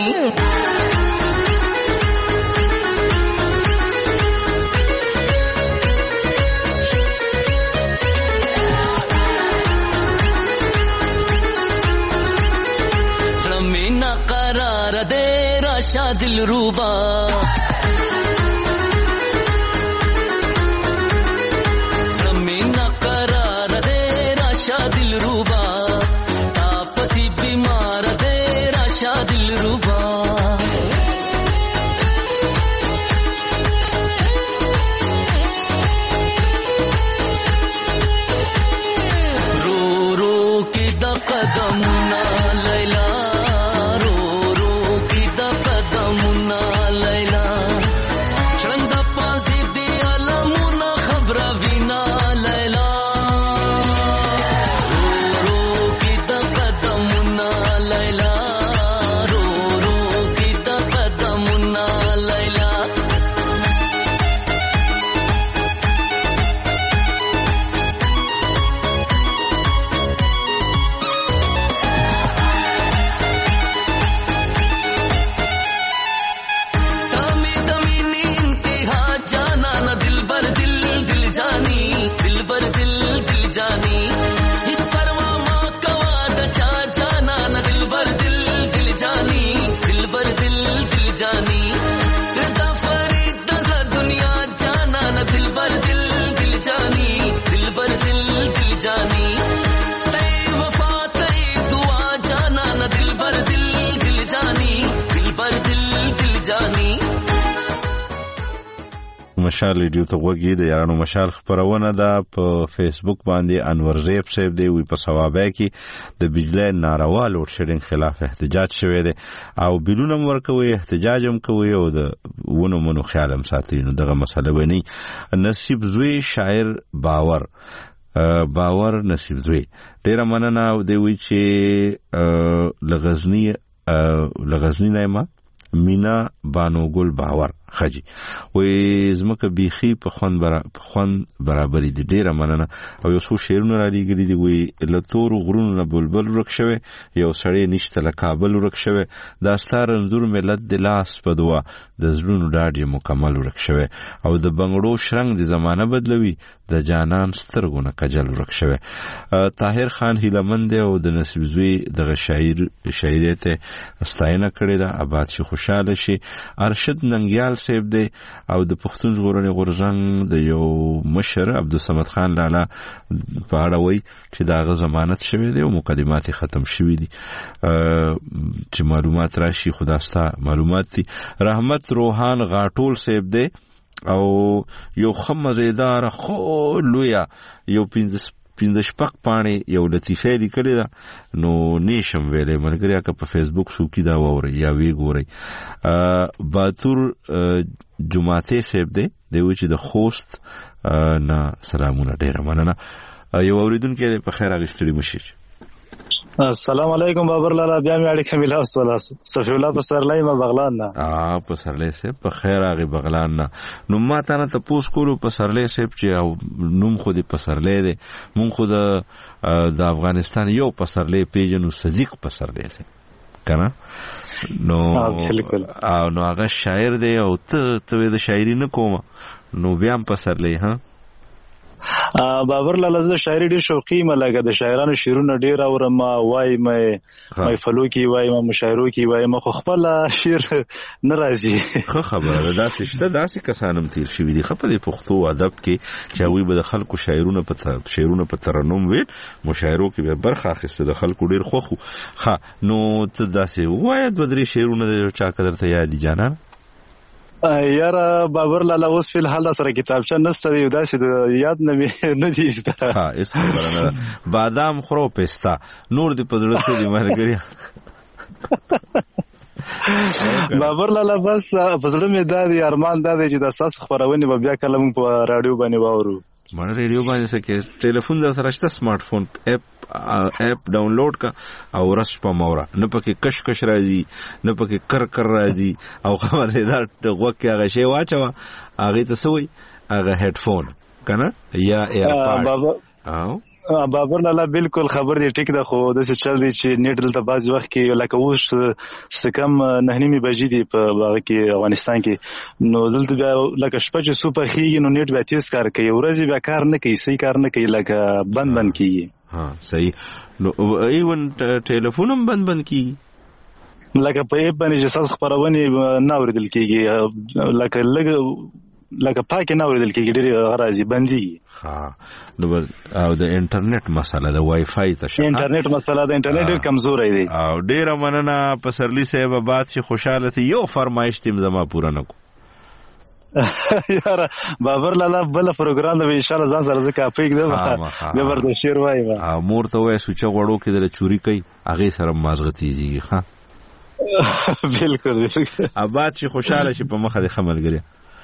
ज़मीना करार दे राशा दिल रूबा, ज़मीना करार दे राशा दिल रूबा, तापसी बीमार दिल रूबा. रो रो की द कदम ना लैला, रो रो की द कदम ना लैला, चंद पासी दिया लमुना खबर भी ना लैला, रो रो की द कदम ना लैला, مشال ریډیو ته وګورئ. د یارانو مشال خبرونه ده په فیسبوک باندې. انور زیب صاحب دی وی په ثوابه کې د بجلی ناروا لوډ شیډینګ خلاف احتجاج شوی دی او بیلونه ورکوي، احتجاج هم کوي او د ونو منو خیال هم ساتي. نو دغه مسله ونی نصیب زوی شاعر باور باور نصیب زوی ډیره مننه او دی وی چې لغزنی لغزنی نه مینا بانو ګل باور خجی وې زمکه بیخي په خوان برا په خوان برابرې دي. ډیره مننه او یو څو شعرونه را لېږلي دي. وې لتور غرونو نه بلبل ورک شوی، یو سړی نشته له کابل ورک شوی، دا ستار انزور ملت د لاس په دوا، د زړونو ډاډ مکمل ورک شوی او د بنگړو شرنګ د زمانه بدلوي، د جانان سترګونه کجل ورک شوی. طاهر خان هیلمند او د نصیب زوی دغه شاعر شاعریت استاینه کړې ده. آباد شي، خوشاله شي. ارشد ننګیال صاحب دی او د پښتون ژغورنې غورځنګ د یو مشر عبدالصمد خان لالا په اړه وایي چې دغه ضمانت شوی دی او مقدمات ختم شوی دي چې معلومات راشي. خدا ستا معلومات دي. رحمت روحان غاټول صاحب دی او یو خمزیدار خو لویا یو پنځه پنځه شپږ پاڼې یو لطیفه لیکلې ده، نو نشم ویلې ملګریا که په فیسبوک سوکي دا ووري یا وی ګوري. باتور جمعته صاحب دی دی چې د خوست نه سلامونه ډیر مننه. یو اوریدونکو په خیر اغستړي مشي. السلام علیکم بابر لالا بیا مې اړیکه ملاو سولا صفی الله په سرلای ما بغلان نه ا په سرلای سه په خیر هغه بغلان نه. نو ما ته نه تاسو کولو په سرلای سه چې نوم خو دې په سرلای دی مونږ خو د افغانستان یو په سرلای پیژنو صدیق په سرلای سه کنه نو او نو هغه شاعر دی او ته ته د شاعري نه کوم نو بیا هم په سرلای ها بابر لالا د شاعري ډیر شوقي ملګری د شاعرانو شعرونه ډیر اورم وای مې مې فلوکی وای مې مشاعرو کی وای مې خو خپل شعر ناراضي خو خبره دا څه دا څه کسانم تیر شوی دي خپل پښتو ادب کې چې وی به د خلکو شاعرونه په شعرونه په ترنم ویل مشاعرو کې به برخه اخیسته د خلکو ډیر خوخو ها نو ته داسې وای د درې شعرونه چا قدر ته یاد دي جانان یار بابر لالا اوس فل حال سره کتابچه نسته دی داسې د یاد نه نه دي استه ها اس خبره بادام خرو پستا نور دی په دړه څه دی مرګري بابر لالا بس په زړه مې دا دی ارمان دا دی چې د اساس خبرونه به بیا کلم په رادیو باندې واورو مړ ریډیو باندې سکه ټلیفون د سره شته سمارټ فون اپ اپ ډاونلوډ کا او رس په مورا نه پکې کش کش راځي نه پکې کر کر راځي او خبره دا غوکه هغه شی واچو هغه ته سوی هغه هډفون کنه یا ایرپاد او بابر لالا بالکل خبر دی ټیک ده خو د څه چل دی چې نیټ دلته باز وخت کې لکه اوس سکم نه نیمه بجې دی په باغ کې افغانستان کې نو دلته بیا لکه شپه چې سوپر خيږي نو نیټ بیا تیز کار کوي ورځي بیا کار نه کوي صحیح کار نه کوي لکه بند بند کیږي ها صحیح نو ایون ټلیفون هم بند بند کیږي لکه په ایپ باندې چې تاسو خبرونه نه اوریدل کیږي لکه لګ لکه پاکه نه اوریدل کیږي ډېر غراضي بندي ها نو او د انټرنیټ مسله د وای فای ته شه انټرنیټ مسله د انټرنیټ ډېر کمزورې دی او ډېر مننه په سرلی صاحب باد چې خوشاله سي یو فرمایش تیم زما پورا نکو یار بابر لالا بل پروګرام د ان شاء الله ځان سره زکه پېګ ده به ورته شیر وای وا مور ته وای سوچ غړو کې د چوری کوي هغه سره مازغتیږي ها بالکل بالکل اباد چې خوشاله شي په مخه د خملګری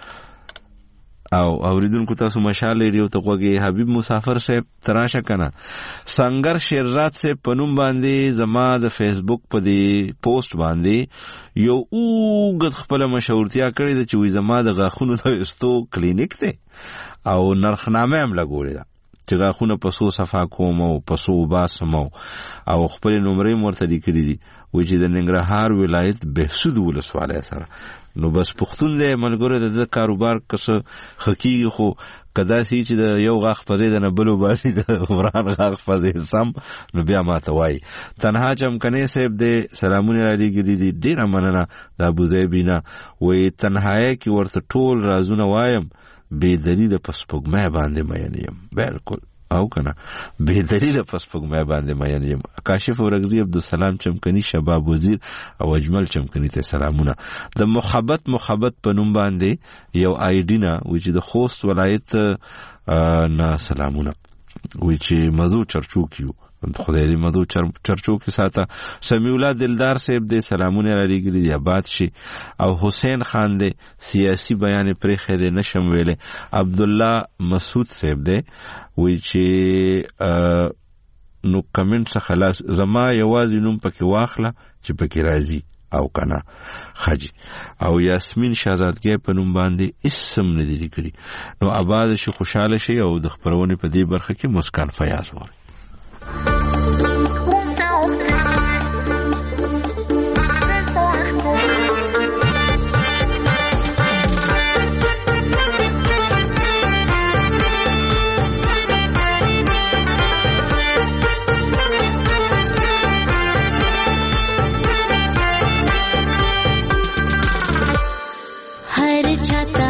او اوریدونکو تاسو مشال لري ته کوګي حبیب مسافر صاحب تراشه کنه سنگر شیرزاد سے پنوم باندې زما د فیسبوک په دی پوسټ باندې یو اوګد خپل مشورتیا کړی د چې زما د غاخونو د استو کلینیک ته او نرخنامه هم لګولې ده چې غاخونه په سو صفا کوم او په سو باسم او خپل نمرې مرته لیکلي دي و چې د ننګرهار ولایت بهسود ولسوالۍ سره نو بس پختون دې ملګرو د کاروبار کس حقيقي خو کدا سي چې د یو غاخ پرې د نبلو باسي د عمران غاخ پرې سم نو بیا ماته وای تنها چمکنه صاحب دې سلامونه علی ګری دي ډیر مننه د ابو ظبینا وې تنهایی کې ورته ټول رازونه وایم بے دلیل پسپګمه باندې مې یم بالکل او کنه به دلیل پسپګمه باندې مې یم کاشف ورغلی عبدالسلام چمکنی شباب وزیر او اجمل چمکنی ته سلامونه د محبت محبت پنوم باندې یو آیډینا و چې د خوست ولایت نه سلامونه و چې مزو چرچو کیو خدای دې مدو چرچو کې ساته سمیع الله دلدار صاحب دې سلامونه را لګري دی آباد شي او حسین خان دې سیاسي بیان پرې خېده نشم ویلې عبد الله مسعود صاحب دې وی چې نو کمنټ څخه خلاص زما یوازې نوم پکې واخله چې پکې راځي او کنه خجی او یاسمین شاهزادګي په نوم باندې اسم نه دی لیکلي نو آباد شي خوشاله شي او د خبرونه په دې برخه کې مسکان فیاض وره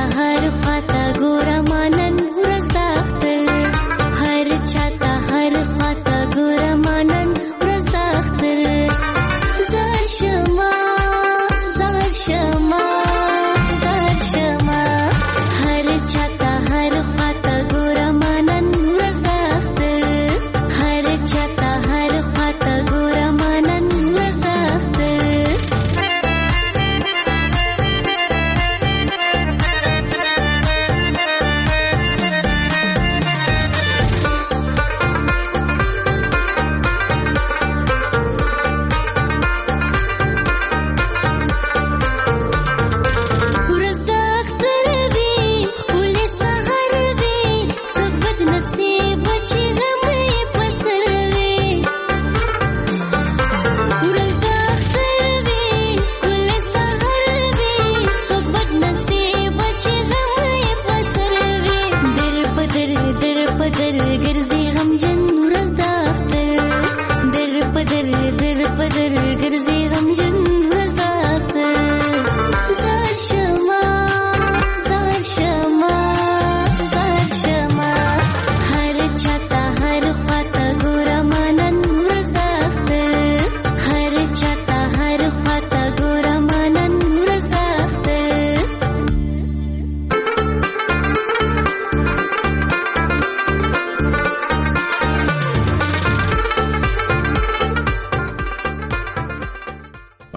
हर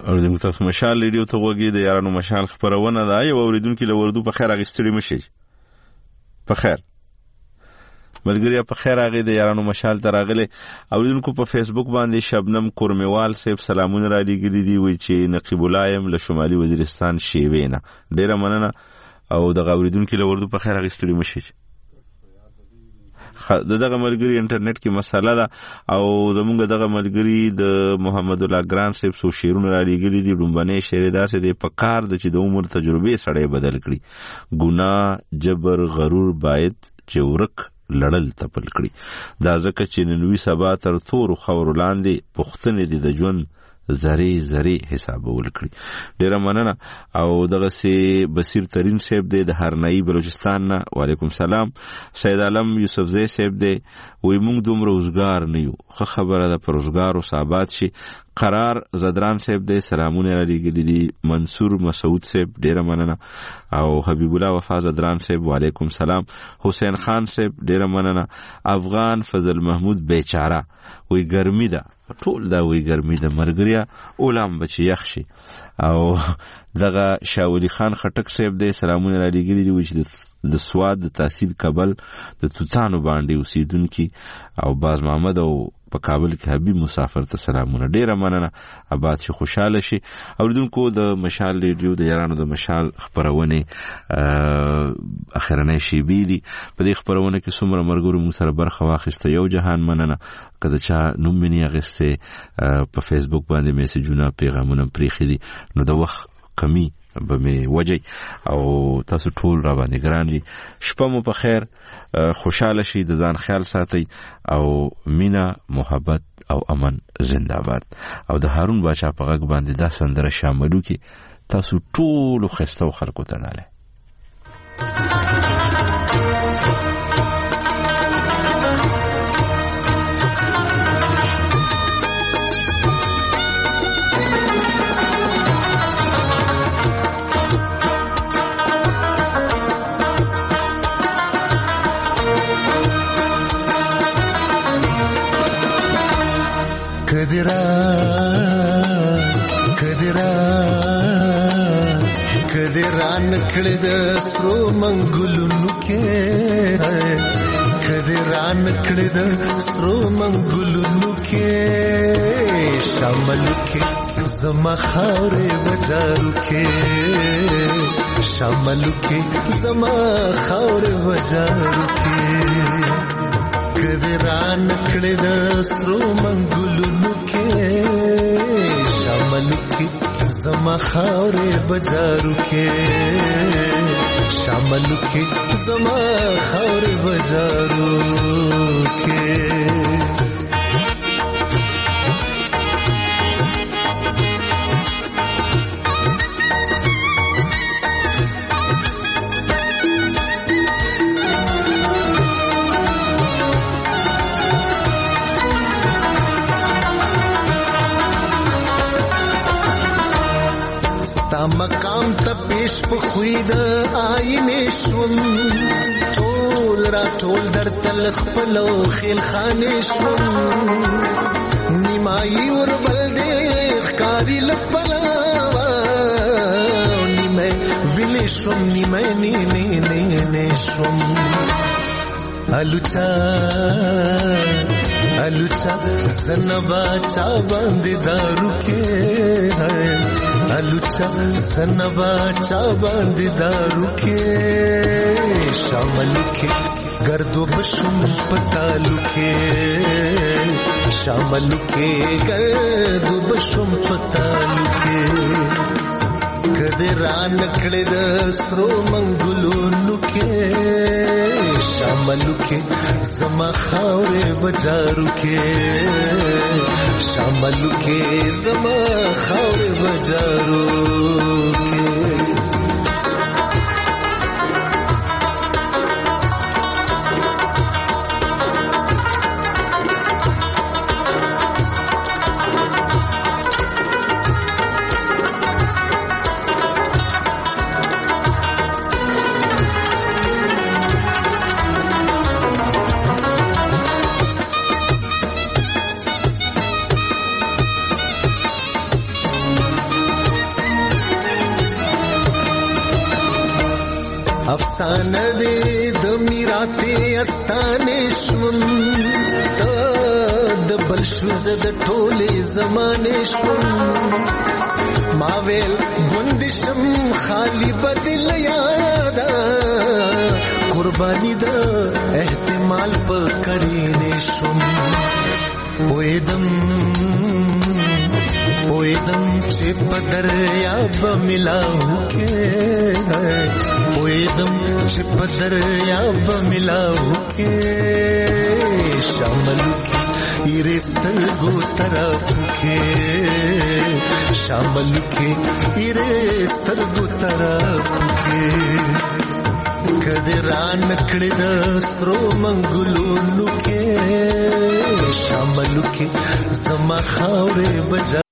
اوریدونکو تاسو مشال ریډیو ته وګورئ د یارانو مشال خبرونه ده. یو اوریدونکو له وردو په خیر اغستړي مشي په خیر ملګری په خیر هغه د یارانو مشال تراغله. اوریدونکو په فیسبوک باندې شبنم کورمیوال صاحب سلامونه را لګیلي دي وی چې نقیب الایم له شمالي وزیرستان شیوینه ډیره مننه او د اوریدونکو له وردو په خیر اغستړي مشي. دغه ملګری انټرنیټ کې مسله ده او زمونږ دغه ملګری د محمد الله ګران صاحب سو شیرونه را لګیلي دي. ډومبنه شعر داسې دی په کار د چې د عمر تجربه سړی بدل کړي ګناه جبر غرور باید چې ورک لړل تپل کړي. دا ځکه چې ننوي سبا تر تور خور لاندې پښتنې دي د ژوند زری زری حسابول کړي. ډیره مننه. او دغه سي بصیر ترين صاحب دی د هرنئی بلوچستان نه وعلیکم سلام. سید عالم یوسفزئی صاحب دی وی مونږ دومره روزګار نه یو خو خبره ده پر روزګار او ثابت شي. قرار زدران صاحب دی سلامونه لري دي. منصور مسعود صاحب ډیره مننه او حبیب الله وفا زدران صاحب وعلیکم سلام. حسین خان صاحب ډیره مننه. افغان فضل محمود بیچاره وی ګرمي ده ټول دا وی ګرمي ده مرګریا اولم بچ یخ شي. او دغه شاولی خان خټک صاحب دی سلامونه را لګیلي دي چې د سواد د تحصیل کابل د توتانو باندې اوسیدونکي او باز محمد او په کابل کې حبیب مسافر ته سلامونه ډیره مننه آباد شي خوشاله شي. اوریدونکو د مشال ریډیو د یارانو د مشال خبرونه اخرنۍ شی بي دي په دې خبرونه کې څومره مرګورو موږ سره برخه واخیسته یو جهان مننه کله چې نوم منی اغسته په فیسبوک باندې میسجونه پیغامونه پریخي دي نو د وخت کمی به می وجه او تاسو ټول را باندې ګران دي. شپه مو په خیر خوشاله شي د ځان خیال ساتي او مینا محبت او امن زنده باد. او د هارون باچا په غږ باندې دا سندره شاملو کې تاسو ټول خستو خلکو ته لاله. کدرا کدرا کدرا نکړه د سرو منګلونو کې کدرا نکړه د سرو منګلونو کې شامل کې زما خاورې بازارو کې شامل کې زما خاورې بازارو کې کدرا نکړه د سرو منګلونو کې شامل کې زما خاورې بازارو کې شامل کې زما خاورې بازارو کې مقام ته پیش په خوید آینه شوم ټول را ټول در تل خپلو خیل خانه شوم نیمای ور بل دې ښکاری لپلا نیمه ویلې شوم نیمه نه نه نه نه شوم الوچا الوچا زنبا چا باندې دارو کې الوچا زنبا چا باندې دارو کې شامل کې گردو بشم پتالو کې شامل کې گردو بشم پتالو کې کدرا نکړه د سترو منګلونو کې شامل کې زما خاورې بازارو کې شامل کې زما خاورې بازارو کې آسان دې د میراته استانه شوم د بل شو زد ټوله زمانه شوم ما ویل بندشم خالی بدل یادا قربانی د احتمال په کرینه شوم پویدم پویدم چې په دریاب ملاو کې پویدم چې په دریاب ملاو کې شامل کې ایرستر گو طرف کې شامل کې ایرستر گو طرف کې کدران کړه د سترو منګلو کې شامل کې زما خاورې بجا